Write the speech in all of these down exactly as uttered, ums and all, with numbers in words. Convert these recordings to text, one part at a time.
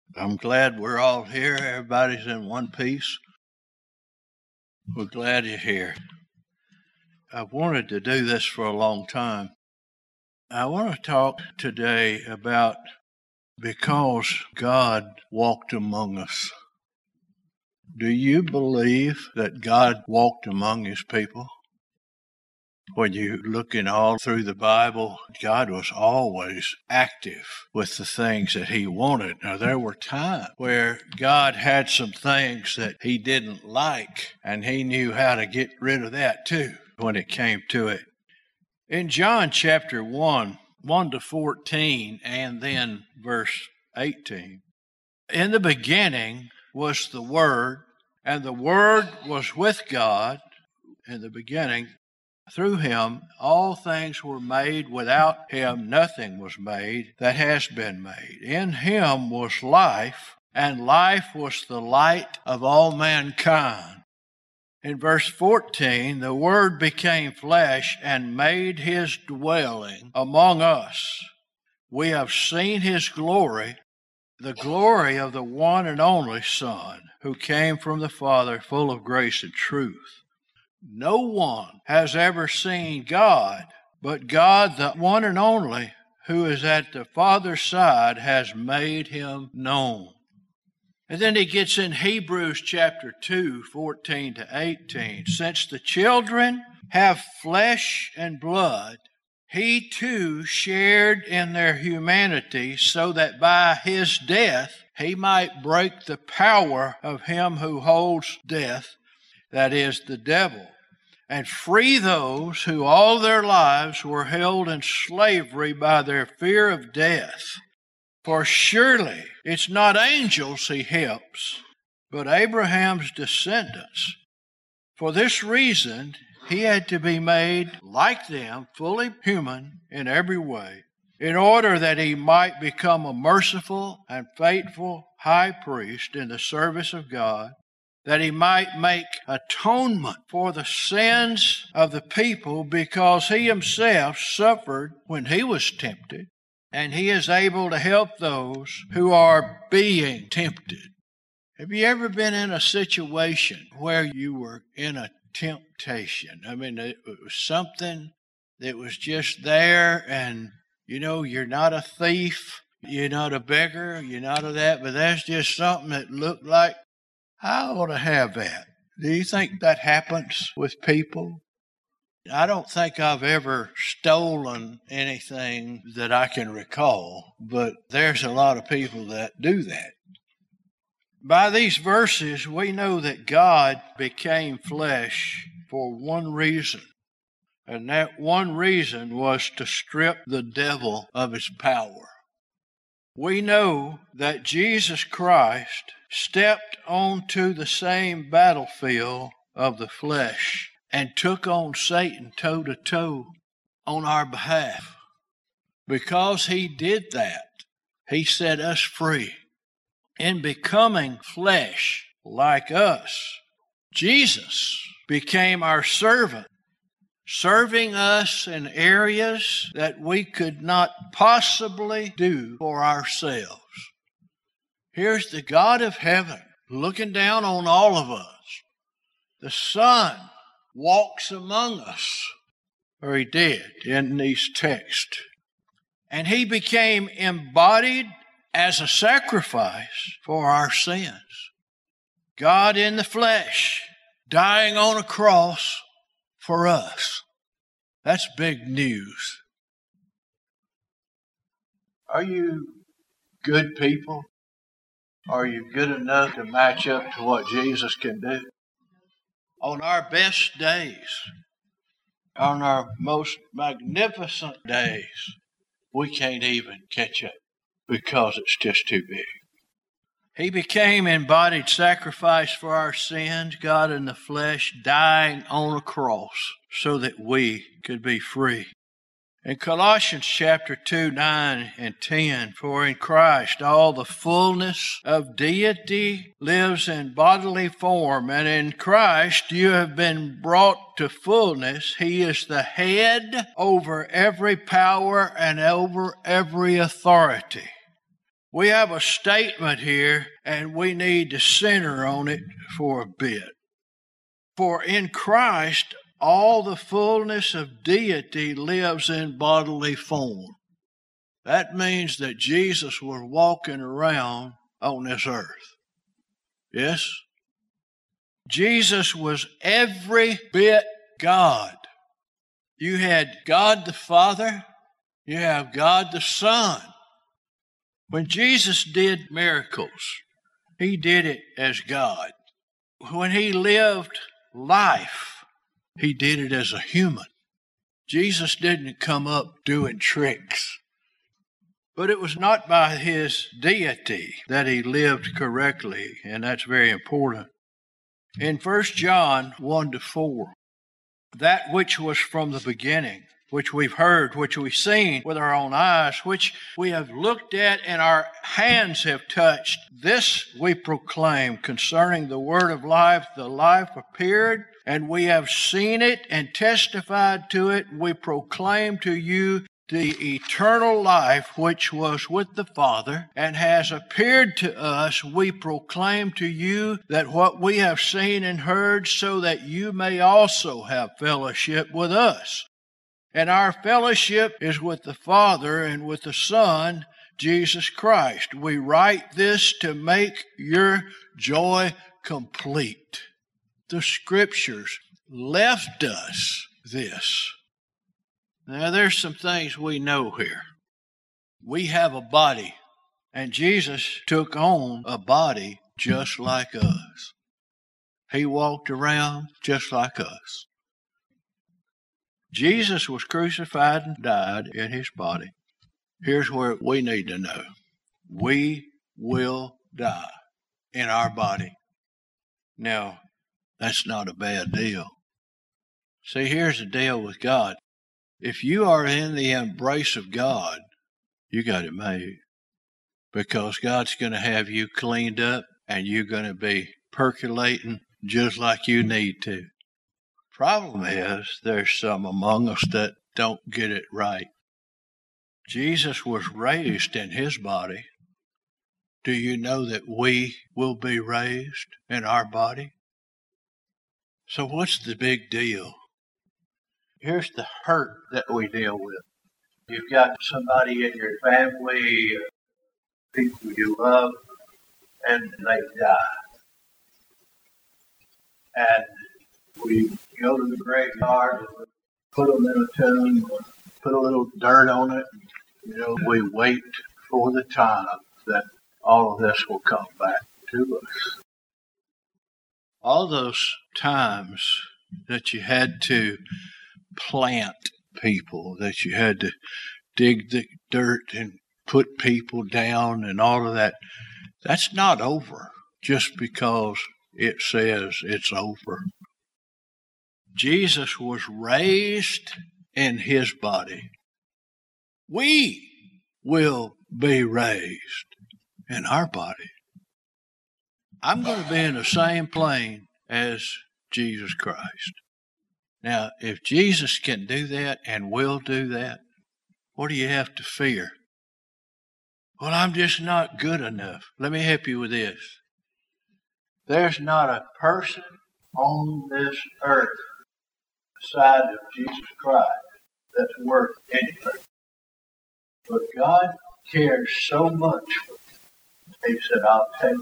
I'm glad we're all here. Everybody's in one piece. We're glad you're here. I've wanted to do this for a long time. I want to talk today about because God walked among us. Do you believe that God walked among his people? When you're looking all through the Bible, God was always active with the things that he wanted. Now, there were times where God had some things that he didn't like, and he knew how to get rid of that too when it came to it. In John chapter one, one to fourteen, and then verse eighteen, in the beginning was the Word, and the Word was with God in the beginning. Through him, all things were made. Without him, nothing was made that has been made. In him was life, and life was the light of all mankind. In verse fourteen, the Word became flesh and made his dwelling among us. We have seen his glory, the glory of the one and only Son, who came from the Father, full of grace and truth. No one has ever seen God, but God, the one and only, who is at the Father's side, has made him known. And then he gets in Hebrews chapter two, fourteen to eighteen. Since the children have flesh and blood, he too shared in their humanity, so that by his death he might break the power of him who holds death, that is, the devil, and free those who all their lives were held in slavery by their fear of death. For surely it's not angels he helps, but Abraham's descendants. For this reason, he had to be made like them, fully human in every way, in order that he might become a merciful and faithful high priest in the service of God, that he might make atonement for the sins of the people, because he himself suffered when he was tempted, and he is able to help those who are being tempted. Have you ever been in a situation where you were in a temptation? I mean, it was something that was just there, and, you know, you're not a thief, you're not a beggar, you're not a that, but that's just something that looked like, I ought to have that. Do you think that happens with people? I don't think I've ever stolen anything that I can recall, but there's a lot of people that do that. By these verses, we know that God became flesh for one reason, and that one reason was to strip the devil of his power. We know that Jesus Christ stepped onto the same battlefield of the flesh and took on Satan toe to toe on our behalf. Because he did that, he set us free. In becoming flesh like us, Jesus became our servant, serving us in areas that we could not possibly do for ourselves. Here's the God of heaven looking down on all of us. The Son walks among us, or he did in these texts. And he became embodied as a sacrifice for our sins. God in the flesh, dying on a cross for us. That's big news. Are you good people? Are you good enough to match up to what Jesus can do? On our best days, on our most magnificent days, we can't even catch up because it's just too big. He became embodied sacrifice for our sins, God in the flesh, dying on a cross so that we could be free. In Colossians chapter two, nine and ten, for in Christ all the fullness of deity lives in bodily form, and in Christ you have been brought to fullness. He is the head over every power and over every authority. We have a statement here, and we need to center on it for a bit. For in Christ, all the fullness of deity lives in bodily form. That means that Jesus was walking around on this earth. Yes? Jesus was every bit God. You had God the Father, you have God the Son. When Jesus did miracles, he did it as God. When he lived life, he did it as a human. Jesus didn't come up doing tricks. But it was not by his deity that he lived correctly, and that's very important. In First John one to four, that which was from the beginning, which we've heard, which we've seen with our own eyes, which we have looked at and our hands have touched, this we proclaim concerning the word of life. The life appeared, and we have seen it and testified to it. We proclaim to you the eternal life which was with the Father and has appeared to us. We proclaim to you that what we have seen and heard, so that you may also have fellowship with us. And our fellowship is with the Father and with the Son, Jesus Christ. We write this to make your joy complete. The Scriptures left us this. Now, there's some things we know here. We have a body, and Jesus took on a body just like us. He walked around just like us. Jesus was crucified and died in his body. Here's where we need to know. We will die in our body. Now, that's not a bad deal. See, here's the deal with God. If you are in the embrace of God, you got it made. Because God's going to have you cleaned up and you're going to be percolating just like you need to. Problem is, there's some among us that don't get it right. Jesus was raised in his body. Do you know that we will be raised in our body? So what's the big deal? Here's the hurt that we deal with. You've got somebody in your family, people you love, and they die. And we go to the graveyard, and put them in a tomb, put a little dirt on it. You know, we wait for the time that all of this will come back to us. All those times that you had to plant people, that you had to dig the dirt and put people down and all of that, that's not over just because it says it's over. Jesus was raised in his body. We will be raised in our body. I'm going to be in the same plane as Jesus Christ. Now, if Jesus can do that and will do that, what do you have to fear? Well, I'm just not good enough. Let me help you with this. There's not a person on this earth beside of Jesus Christ that's worth anything. But God cares so much for you. He said, I'll take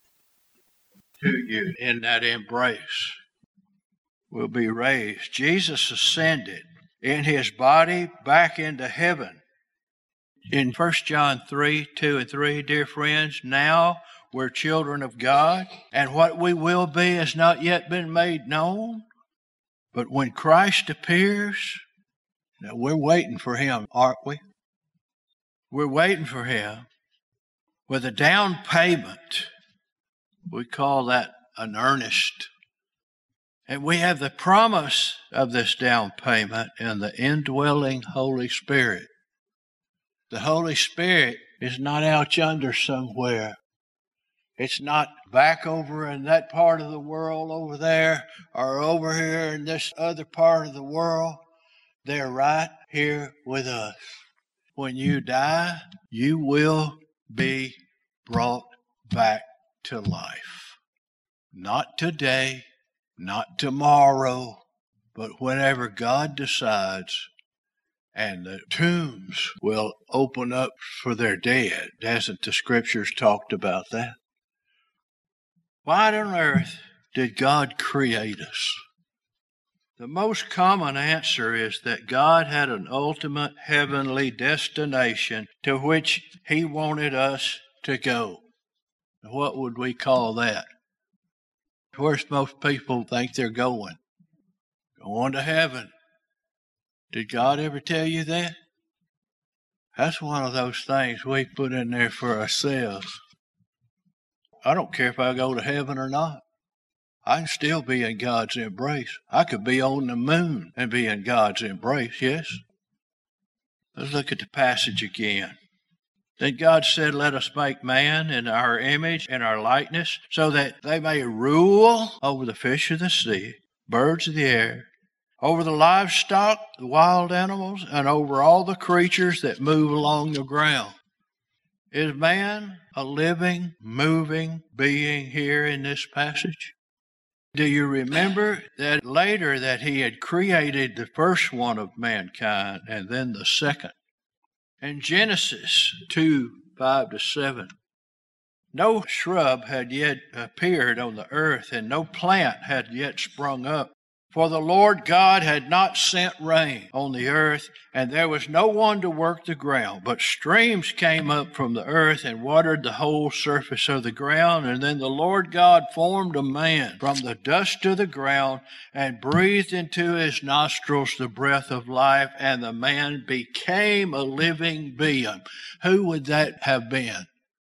to you in that embrace. Will be raised. Jesus ascended in his body back into heaven. In First John three, two and three, dear friends, now we're children of God, and what we will be has not yet been made known. But when Christ appears, now we're waiting for him, aren't we? We're waiting for him with a down payment. We call that an earnest. And we have the promise of this down payment in the indwelling Holy Spirit. The Holy Spirit is not out yonder somewhere. It's not back over in that part of the world over there or over here in this other part of the world. They're right here with us. When you die, you will be brought back to life. Not today, not tomorrow, but whenever God decides, and the tombs will open up for their dead. Hasn't the scriptures talked about that? Why on earth did God create us? The most common answer is that God had an ultimate heavenly destination to which He wanted us to go. What would we call that? Where's most people think they're going? Going to heaven. Did God ever tell you that? That's one of those things we put in there for ourselves. I don't care if I go to heaven or not. I can still be in God's embrace. I could be on the moon and be in God's embrace, yes? Let's look at the passage again. Then God said, let us make man in our image and our likeness, so that they may rule over the fish of the sea, birds of the air, over the livestock, the wild animals, and over all the creatures that move along the ground. Is man a living, moving being here in this passage? Do you remember that later that he had created the first one of mankind and then the second? In Genesis two, five to seven, no shrub had yet appeared on the earth, and no plant had yet sprung up. For the Lord God had not sent rain on the earth, and there was no one to work the ground. But streams came up from the earth and watered the whole surface of the ground. And then the Lord God formed a man from the dust of the ground and breathed into his nostrils the breath of life, and the man became a living being. Who would that have been?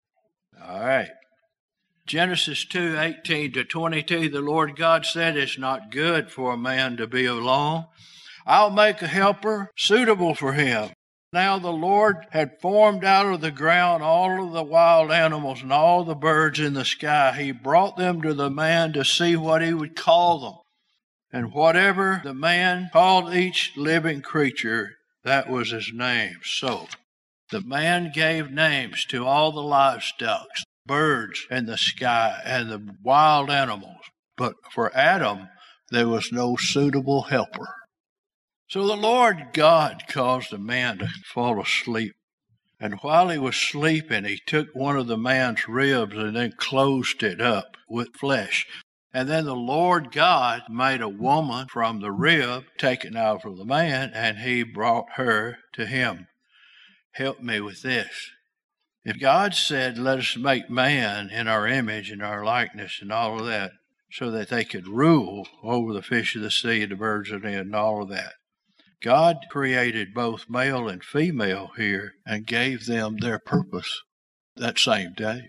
All right. Genesis two, eighteen to twenty-two, the Lord God said, it's not good for a man to be alone. I'll make a helper suitable for him. Now the Lord had formed out of the ground all of the wild animals and all the birds in the sky. He brought them to the man to see what he would call them. And whatever the man called each living creature, that was his name. So the man gave names to all the livestock, birds in the sky, and the wild animals. But for Adam, there was no suitable helper. So the Lord God caused the man to fall asleep. And while he was sleeping, he took one of the man's ribs and then closed it up with flesh. And then the Lord God made a woman from the rib taken out from the man, and he brought her to him. Help me with this. If God said, let us make man in our image and our likeness and all of that, so that they could rule over the fish of the sea, the birds of the air, and all of that, God created both male and female here and gave them their purpose that same day.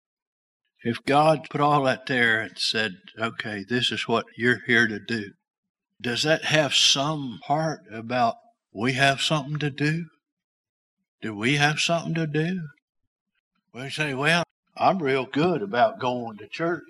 If God put all that there and said, okay, this is what you're here to do, does that have some part about we have something to do? Do we have something to do? Well, you say, well, I'm real good about going to church.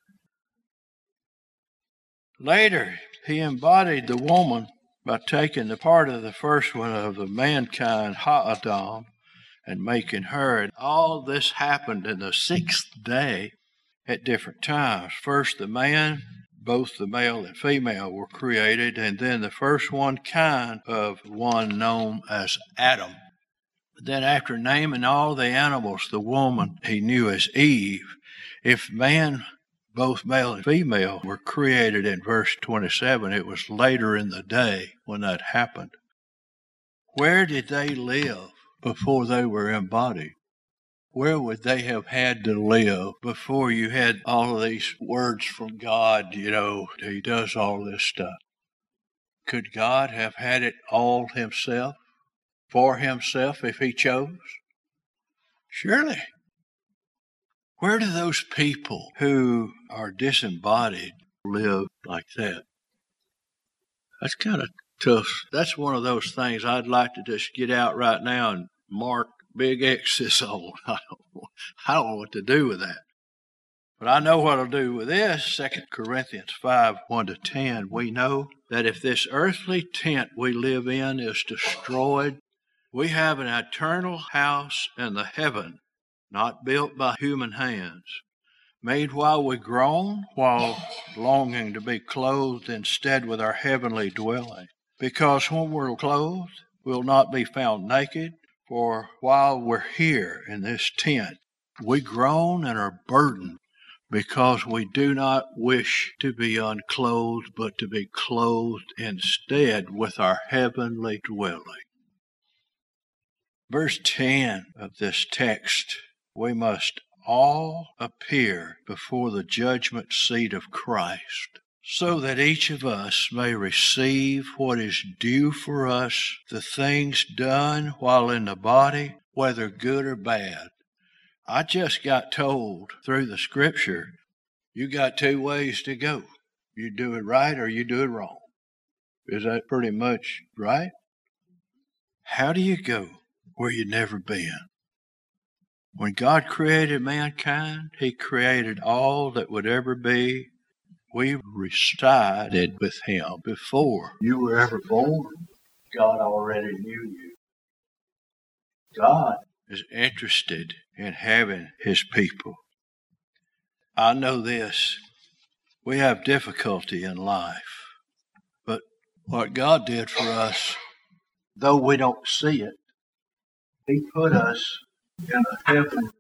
Later, he embodied the woman by taking the part of the first one of the mankind, Ha-Adam, and making her. And all this happened in the sixth day at different times. First, the man, both the male and female were created, and then the first one kind of one known as Adam. Then after naming all the animals, the woman he knew as Eve, if man, both male and female, were created in verse twenty-seven, it was later in the day when that happened. Where did they live before they were embodied? Where would they have had to live before you had all of these words from God, you know, he does all this stuff? Could God have had it all himself? For himself if he chose? Surely. Where do those people who are disembodied live like that? That's kind of tough. That's one of those things I'd like to just get out right now and mark big X's on. I don't, I don't know what to do with that. But I know what I'll do with this. Second Corinthians five, one to ten. We know that if this earthly tent we live in is destroyed, we have an eternal house in the heaven not built by human hands, made while we groan, while longing to be clothed instead with our heavenly dwelling. Because when we're clothed, we'll not be found naked, for while we're here in this tent, we groan and are burdened, because we do not wish to be unclothed, but to be clothed instead with our heavenly dwelling. Verse ten of this text, we must all appear before the judgment seat of Christ, so that each of us may receive what is due for us, the things done while in the body, whether good or bad. I just got told through the scripture, you got two ways to go. You do it right or you do it wrong. Is that pretty much right? How do you go where you've never been? When God created mankind, He created all that would ever be. We resided with Him before you were ever born. God already knew you. God is interested in having His people. I know this. We have difficulty in life. But what God did for us, though we don't see it, He put us in a heaven.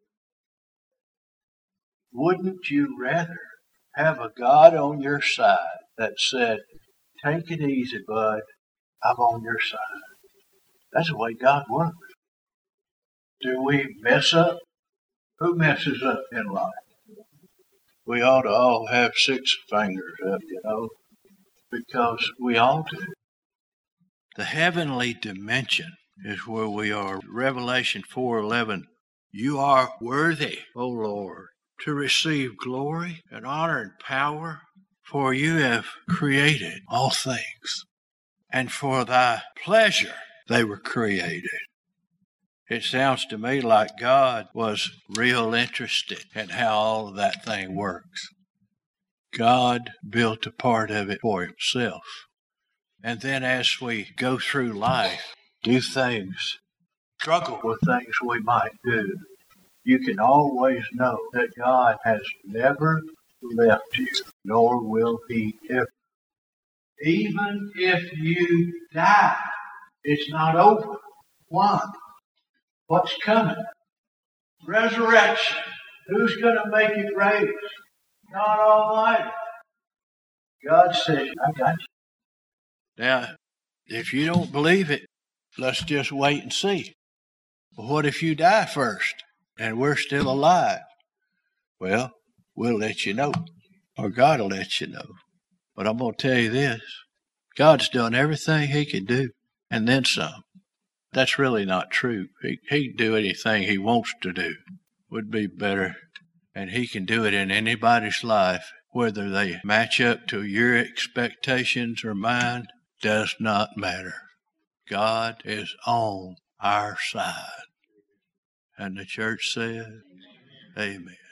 Wouldn't you rather have a God on your side that said, take it easy, bud, I'm on your side? That's the way God works. Do we mess up? Who messes up in life? We ought to all have six fingers up, you know, because we all do. The heavenly dimension is where we are. Revelation four eleven, you are worthy, O Lord, to receive glory and honor and power, for you have created all things, and for thy pleasure they were created. It sounds to me like God was real interested in how all of that thing works. God built a part of it for Himself. And then as we go through life, do things, struggle with things we might do, you can always know that God has never left you, nor will He ever. Even if you die, it's not over. Why? What's coming? Resurrection. Who's going to make it raise? God Almighty. God says, I got you. Now, if you don't believe it, let's just wait and see. Well, what if you die first and we're still alive? Well, we'll let you know, or God will let you know. But I'm going to tell you this. God's done everything He could do, and then some. That's really not true. He, he can do anything He wants to do. Would be better. And He can do it in anybody's life, whether they match up to your expectations or mine, does not matter. God is on our side. And the church said, amen.